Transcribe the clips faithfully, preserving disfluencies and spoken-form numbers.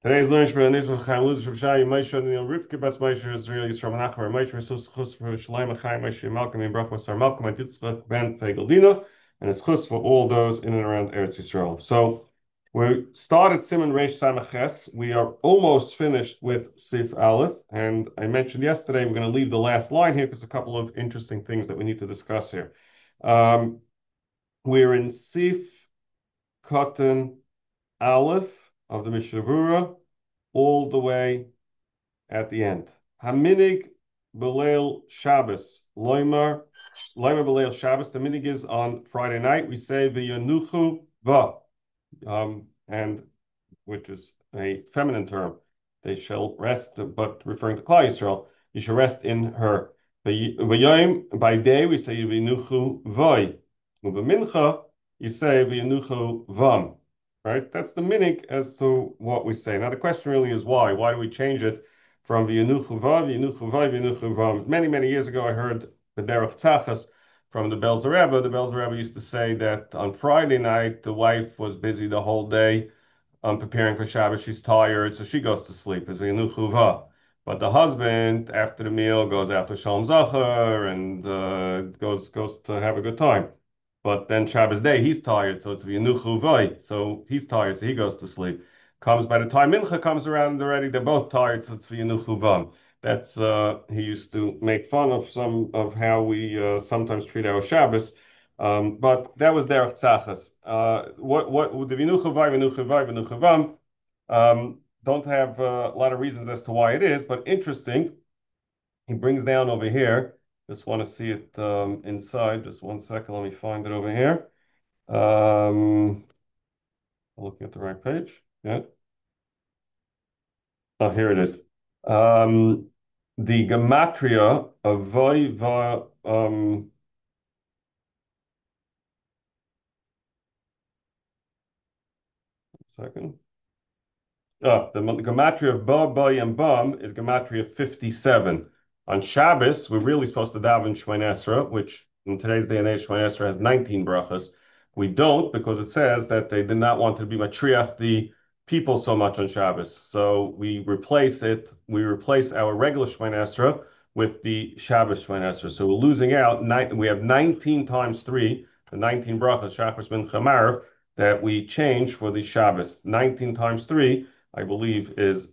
Today's lunch for the news with Chaim Luz from Shai Moshe and Neil Rivka Bas Moshe Israel Yisrael Menachem Moshe Resus Chus for Shalom Chaim Moshe Malcolm and Brach Masar Malcolm and Yitzchak Ben Fegeldina, and it's chus for all those in and around Eretz Yisrael. So we started Simon Reish Samaches. We are almost finished with Sif Aleph, and I mentioned yesterday we're going to leave the last line here because a couple of interesting things that we need to discuss here. Um, we're in Sif Cotton Aleph of the Mishnah Berurah all the way at the end. Haminig Beleil Shabbos. Loimar. Loimar Beleil Shabbos. The minig is on Friday night. We say V'yanuchu Va. Um, and which is a feminine term. They shall rest, but referring to Klal Yisrael, you shall rest in her. V'yayim, by day, we say V'yanuchu Voi. V'mincha, you say V'yanuchu Vam. Right? That's the minig as to what we say. Now the question really is why? Why do we change it from V'yanuchu Vav, V'yanuchu Vai, V'yanuchu Vam? Many, many years ago, I heard the Derech Tzachas from the Belzer Rebbe. The Belzer Rebbe used to say that on Friday night, the wife was busy the whole day um, preparing for Shabbos. She's tired, so she goes to sleep. It's V'yanuchu. But the husband, after the meal, goes out to Shalom Zachar and uh, goes goes to have a good time. But then Shabbos day, he's tired, so it's v'yanuchu v'ay. So he's tired, so he goes to sleep. Comes by the time Mincha comes around already, they're both tired, so it's v'yanuchu v'am. That's uh, he used to make fun of some of how we uh, sometimes treat our Shabbos. Um, but that was derech tzachas. Uh, what what the v'yanuchu v'ay, v'yanuchu v'ay, v'yanuchu v'am. Um, don't have uh, a lot of reasons as to why it is, but interesting. He brings down over here. Just want to see it um, inside. Just one second. Let me find it over here. Um, looking at the right page. Yeah. Oh, here it is. Um, the gematria of Voi Va. Um, second. Oh, the gematria of Ba, Ba, and Bum is gematria fifty-seven. On Shabbos, we're really supposed to daven Shemona Esrei, which in today's day and age, Shemona Esrei has nineteen brachas. We don't because it says that they did not want to be matriach the people so much on Shabbos. So we replace it, we replace our regular Shemona Esrei with the Shabbos Shemona Esrei. So we're losing out. We have nineteen times three, the nineteen brachas, Shachar, Mincha, Marav, that we change for the Shabbos. nineteen times three I believe, is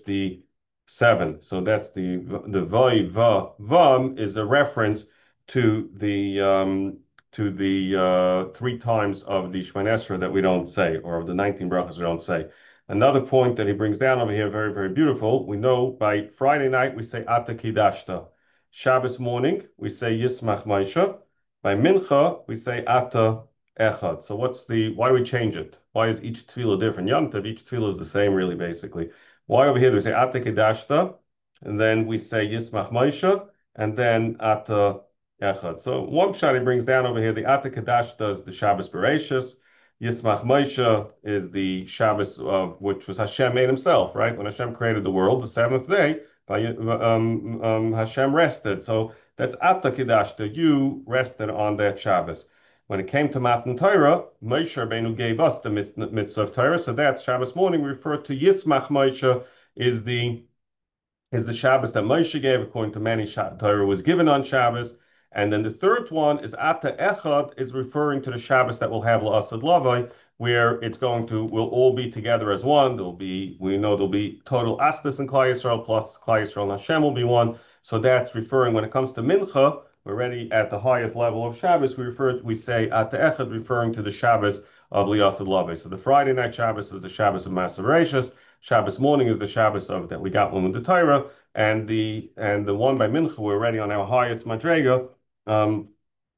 fifty-seven. So that's the the vai va vam is a reference to the um, to the uh, three times of the Shemon Esrei that we don't say, or of the nineteen brachas we don't say. Another point that he brings down over here, very very beautiful. We know by Friday night we say Ata Kidashta. Shabbos morning we say Yismach Maisha. By Mincha we say Ata Echad. So what's the why do we change it? Why is each tefillah different? Yom Tov, each tefillah is the same, really, basically. Why over here do we say Ata Kedashta, and then we say Yismach Moshe, and then Ata Echad. So one shot he brings down over here, the Ata Kedashta is the Shabbos Bereshis. Yismach Moshe is the Shabbos of which was Hashem made himself, right? When Hashem created the world, the seventh day, by, um, um, Hashem rested. So that's Ata Kedashta. You rested on that Shabbos. When it came to Matan Torah, Moshe Rabbeinu gave us the mitzvah of Torah, so that's Shabbos morning. We refer to Yismach Moshe is the is the Shabbos that Moshe gave, according to many. Torah was given on Shabbos, and then the third one is Ata Echad, is referring to the Shabbos that we'll have La'asad Lavai, where it's going to we'll all be together as one. There'll be we know there'll be total Achdus in Klal Yisrael plus Klal Yisrael and Hashem will be one. So that's referring when it comes to Mincha. We're already at the highest level of Shabbos. We refer, we say at the Echad, referring to the Shabbos of Liyasid Lave. So the Friday night Shabbos is the Shabbos of Maser Bereshis. Shabbos morning is the Shabbos of that we got one with the Torah, and the and the one by Mincha we're already on our highest Madrega. Um,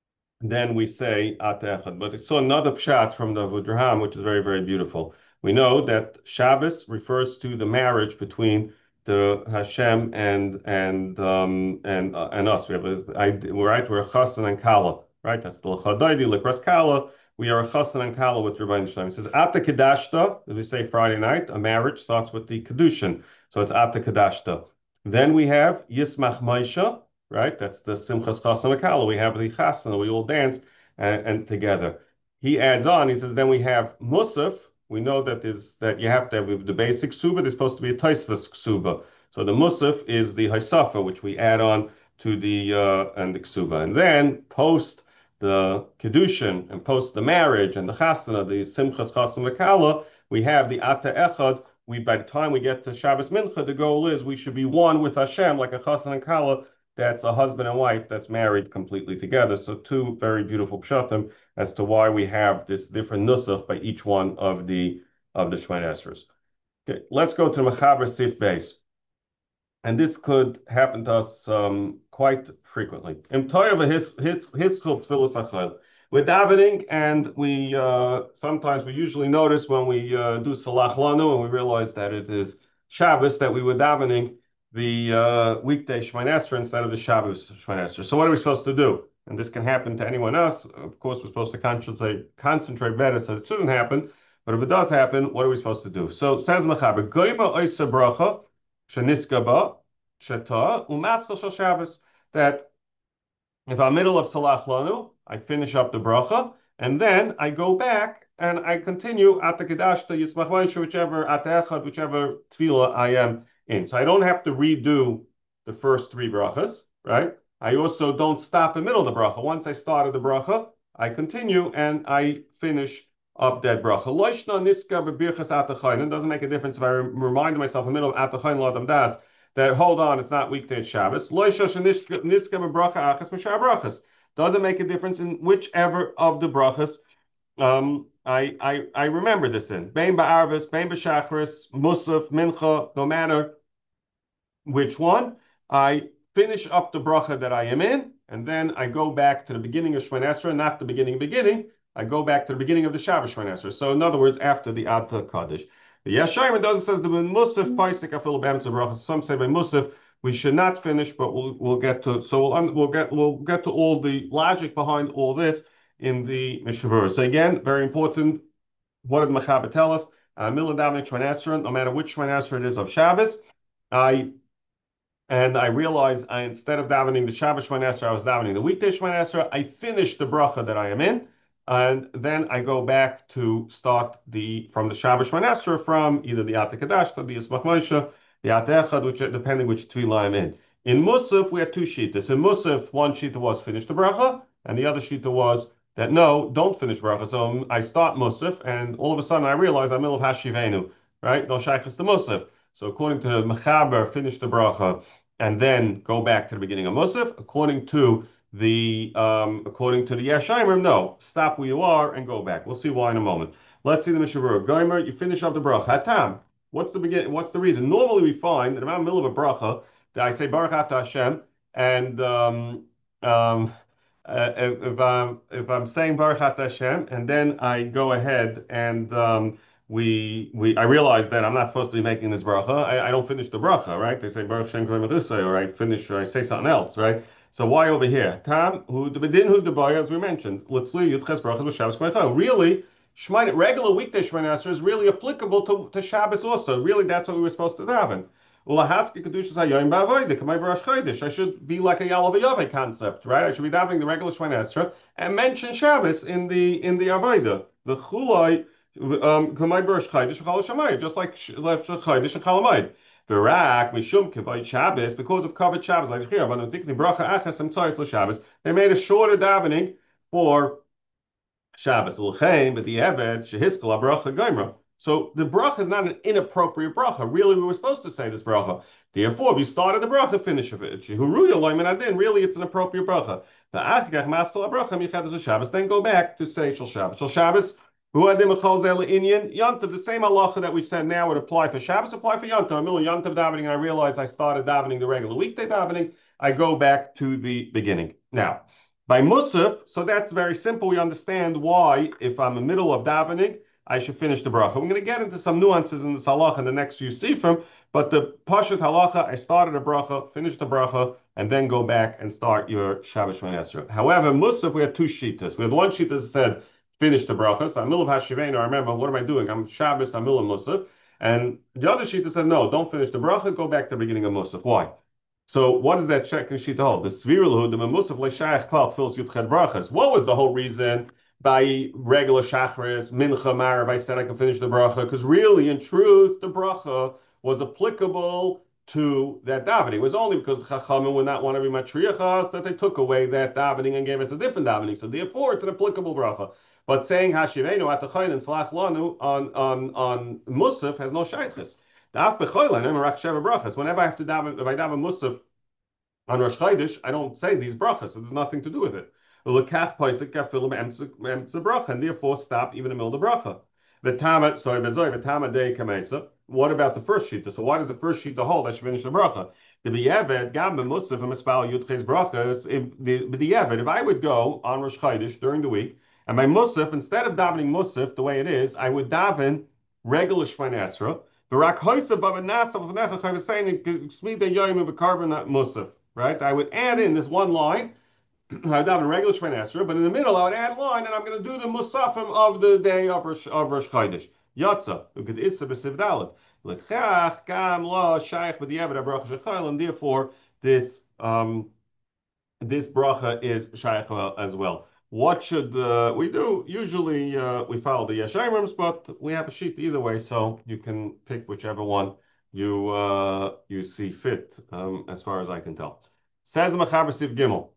then we say at the Echad. But it's so another pshat from the Vudraham, which is very very beautiful. We know that Shabbos refers to the marriage between the Hashem and and um, and uh, and us. We have a I, we're right. We're a chassan and kala. Right. That's the l'chadaydi l'kras kala. We are a chassan and kala with Rabbi Shalom. It says at the kedashta. As we say Friday night, a marriage starts with the kedushin. So it's at the kedashta. Then we have yismach maisha. Right. That's the simchas chassan and kala. We have the chassan. We all dance and, and together. He adds on. He says then we have musaf. we know that is that you have to have the basic ksuba. There's supposed to be a taisvas ksuba. So the musaf is the haisafa, which we add on to the uh, and the ksuba, and then post the kedushin and post the marriage and the chasana, the simchas chasana kala, we have the ata echad. We by the time we get to Shabbos mincha, the goal is we should be one with Hashem, like a chasana and kala. That's a husband and wife that's married completely together. So two very beautiful pshatim as to why we have this different nusach by each one of the of the Shemona Esrei. Okay, let's go to the Mechaber Sif Beis. And this could happen to us um, quite frequently. We're davening, and we uh, sometimes we usually notice when we uh, do Salach Lanu and we realize that it is Shabbos that we were davening the uh, weekday Shemona Esrei instead of the Shabbos Shemona Esrei. So what are we supposed to do? And this can happen to anyone else. Of course, we're supposed to concentrate, concentrate better so it shouldn't happen. But if it does happen, what are we supposed to do? So it says Mechaber, Goyma Oisa Bracha, Sheniskaba, Sheta, Umaschal Shal Shabbos, that if I'm middle of Salach Lanu, I finish up the bracha, and then I go back and I continue at the Kedashta, Yismach Moshe, whichever, at Echad, whichever tefillah I am in. So I don't have to redo the first three brachas, right? I also don't stop in the middle of the bracha. Once I started the bracha, I continue and I finish up that bracha. Loishna niska b'birchas atachayin. It doesn't make a difference if I remind myself in the middle of atachayin l'adam das that hold on, it's not weekday, it's Shabbos. Loishna niska b'bracha achas m'shar brachas. Doesn't make a difference in whichever of the brachas um, I, I I remember this in. Bein ba'arvis, bein b'shachris, musaf, mincha, no matter which one, I finish up the bracha that I am in, and then I go back to the beginning of Shemona Esrei, not the beginning beginning. I go back to the beginning of the Shabbos Shemona Esrei. So in other words, after the Ata Kaddish. The Yeshayim does says the Musaf Paisik Afil B'Emtza Bracha. Some say by Musaf we should not finish, but we'll we'll get to so we'll we'll get we'll get to all the logic behind all this in the Mishavur. So again, very important. What did Mechaber tell us? Milah davening Shemona Esrei, no matter which Shemona Esrei it is of Shabbos, I and I realized I instead of davening the Shabbos Shemona Esrei, I was davening the weekday Shemona Esrei. I finished the bracha that I am in, and then I go back to start the from the Shabbos Shemona Esrei from either the Ata Kadashta, the Yismach Moshe, the Ata Echad, which depending which tefillah I'm in. In Musaf, we had two shitas. In Musaf, one shita was finish the bracha, and the other shita was that no, don't finish bracha. So I start Musaf, and all of a sudden I realize I'm middle of Hashivenu, right? No shaykhs to Musaf. So according to the Mechaber, finish the bracha and then go back to the beginning of Musaf. According to the um, according to the Yeshayim, no, stop where you are and go back. We'll see why in a moment. Let's see the Mishavur. Gomer, you finish up the bracha. Hatam. What's the begin? What's the reason? Normally we find that around the middle of a bracha that I say Baruch Atah Hashem, and um, um, uh, if I'm if I'm saying Baruch Atah Hashem, and then I go ahead and um, we we I realize that I'm not supposed to be making this bracha. I, I don't finish the bracha, right? They say Baruch Shem Kavod Merusai, or I finish, or I say something else, right? So why over here? Tam who the bedin who the as we mentioned. Litzli Yudches Brachas B'Shabbos K'Meichel. Really, Shemona, regular weekday Shemona Esrei is really applicable to, to Shabbos also. Really, that's what we were supposed to daven. I should be like a Yalav concept, right? I should be davening the regular Shemona Esrei and mention Shabbos in the in the Avodah. The Chulai. Um, just like Chaydish and Chalamayid. Virak Mishum Kavod Shabbos, because of covered Shabbos, like here, but Bracha Achas and Tzais Shabbos, they made a shorter davening for Shabbos. Ulchein, but the Eved Shehiskal Bracha Goimra. So the bracha is not an inappropriate bracha. Really, we were supposed to say this bracha. Therefore, if you started the bracha, finish of it. Really, it's an appropriate bracha. Then go back to say Shal Shabbos. Shal Shabbos. Yantav, the same halacha that we said now would apply for Shabbos, apply for Yantav. I'm middle Yantav davening, and I realize I started davening the regular weekday davening. I go back to the beginning. Now, by Musaf, so that's very simple. We understand why, if I'm in the middle of davening, I should finish the bracha. We're going to get into some nuances in this halacha in the next few sifrim, but the Pashat halacha, I started a bracha, finished the bracha, and then go back and start your Shabbos Shemona Esrei. However, Musaf, we had two shitas. We had one shita that said, finish the bracha. So I'm middle of Hashivenu. I remember, what am I doing? I'm Shabbos, I'm middle of Musaf. And the other shita said, no, don't finish the bracha, go back to the beginning of Musaf. Why? So what does that second shita hold? The Svirul, the Musaf, Leishayach Klal, fills Yudched brachas. What was the whole reason by regular Shachris, Mincha, Marav, I said I can finish the bracha, because really, in truth, the bracha was applicable to that davening. It was only because Chachamim would not want to be matriachas that they took away that davening and gave us a different davening. So therefore, it's an applicable bracha. But saying Hashivenu at the Chayin and Slach Lanu on on on Musaf has no shaykhis. Daf b'choylan I'm a sheva brachas. Whenever I have to daven, if I daven Musaf on Rosh Chodesh, I don't say these brachas. So there's nothing to do with it. And therefore stop even in the middle of the bracha. The Tama, sorry, the Tama de Kamesa. What about the first sheet? So why does the first sheet the hold? I should finish the bracha. The B'Yevet, Gam Musaf and Mispal Yudches brachas. If the B'Yevet, if I would go on Rosh Chodesh during the week, and my Musaf, instead of davening Musaf the way it is, I would daven regular Shemona Esra. Barak Hoysa Bava Nasa V'Necha I was saying Smida Yoyim B'Karban Musaf. Right? I would add in this one line. I would daven regular Shemona Esra, but in the middle I would add a line, and I'm going to do the Musafim of the day of Rosh, of Rosh Chodesh. Yatza, Uked Issa B'Siv Dalet. L'chach Gam Lo Shaykh B'Diavad HaBracha Shechayil, and therefore this um, this bracha is shaykh as well. What should uh, we do? Usually uh, we follow the Yeshayrims, but we have a sheet either way, so you can pick whichever one you uh, you see fit, um, as far as I can tell. Says the Mechaber Siv Gimel.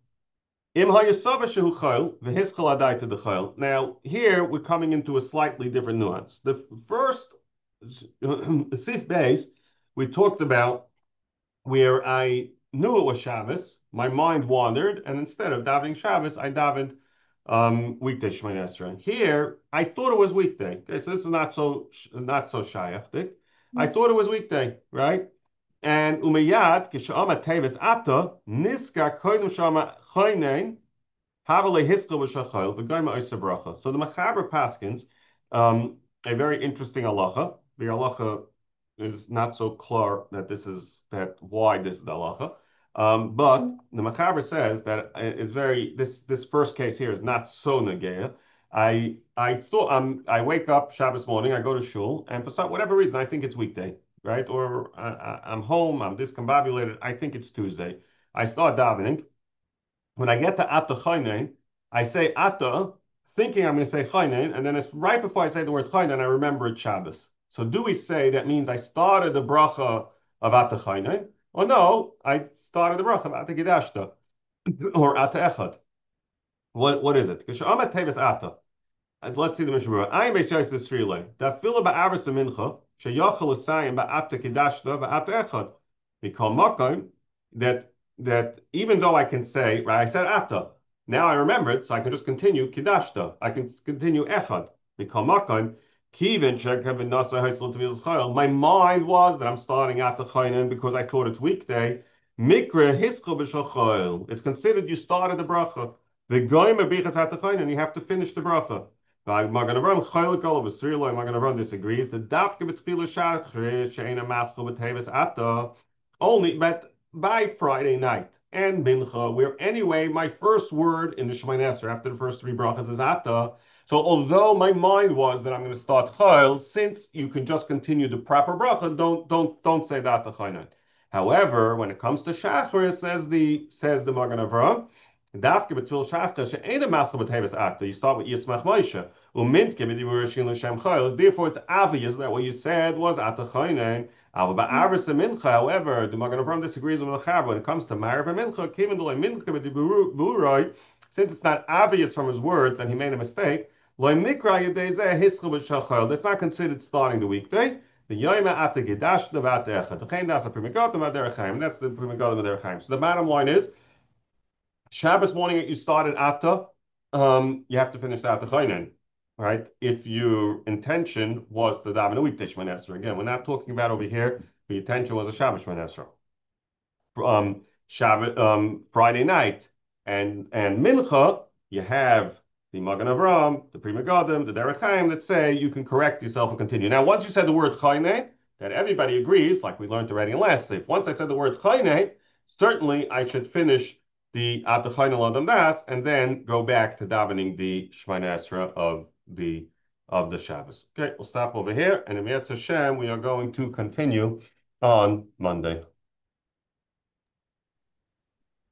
Now, here we're coming into a slightly different nuance. The first Sif base we talked about where I knew it was Shabbos, my mind wandered, and instead of davening Shabbos, I davened um, weekday Shemona Esrei. Here, I thought it was weekday. Okay, so this is not so not so shayach. I thought it was weekday, right? And umeyad kishama teves ata niska koydem shama choynein havale hiskal v'shachayil v'goyma oisa bracha. So the Mechaber paskins um, a very interesting halacha. The halacha is not so clear that this is that why this is the halacha. Um, but the Mechaber says that it's very this this first case here is not so negeya. I I thought I'm I wake up Shabbos morning, I go to shul, and for some whatever reason I think it's weekday, right? Or I, I'm home, I'm discombobulated, I think it's Tuesday. I start davening. When I get to Ata Chaynein, I say Ata, thinking I'm going to say Chaynein, and then it's right before I say the word Chaynein, I remember it's Shabbos. So do we say that means I started the bracha of Ata Chaynein? Or no, I started the bracha of Ata Gidashta, or Ata Echad. What, what is it? Kisha'amat Tevis Ata. Let's see the Mishnah. I'm Beis the Srile. Da fila ba'aris mincha sheyachal asayim ba'ata Gidashta ba'ata Echad. Mikol makom that that even though I can say, right, I said after, now I remember it, so I can just continue Kidashta. I can continue Echad. My mind was that I'm starting at the Chaynin because I thought it's weekday. It's considered you started the bracha. The goyim abichas at the Chaynin, you have to finish the bracha. Magen Avraham Chaylik Olav Srilo Magen Avraham disagrees. The dafke betfila shachrish she'ena maschil b'tevis ata only, but by Friday night and mincha, where anyway my first word in the Shemona Esrei after the first three brachas is ata. So although my mind was that I'm going to start chayil, since you can just continue the proper bracha, don't don't don't say that to chayil. However, when it comes to shachar, says the says the Magen Avraham, dafke betul shachar she'ena maschil b'tevis ata. You start with Yismach Moshe. Therefore, it's obvious that what you said was ata chayil. However, the Magen Avraham disagrees with the Mechaber when it comes to Marav and Mincha. Since it's not obvious from his words that he made a mistake, that's not considered starting the weekday. The Yoima Ata Gedash Devat Echad. That's the Pri Megadim Aderech Chaim. That's the Pri Megadim Aderech Chaim. So the bottom line is, Shabbos morning you started Ata, um, you have to finish the Ata Chaynin. Right? If your intention was to daven a weekday Shemona Esrei, again, we're not talking about over here. The intention was a Shabbos Shemona Esrei. Um, Shabbat, um, Friday night, and and Mincha, you have the Magen Avraham, the Pri Megadim, the Derech Chaim that say you can correct yourself and continue. Now, once you said the word Chayne, that everybody agrees, like we learned already in last sleep. Once I said the word Chayne, certainly I should finish the At the Chayne Ladam Das and then go back to davening the Shemona Esrei of the of the Shabbos. Okay, we'll stop over here, and in Yetz Hashem, we are going to continue on Monday.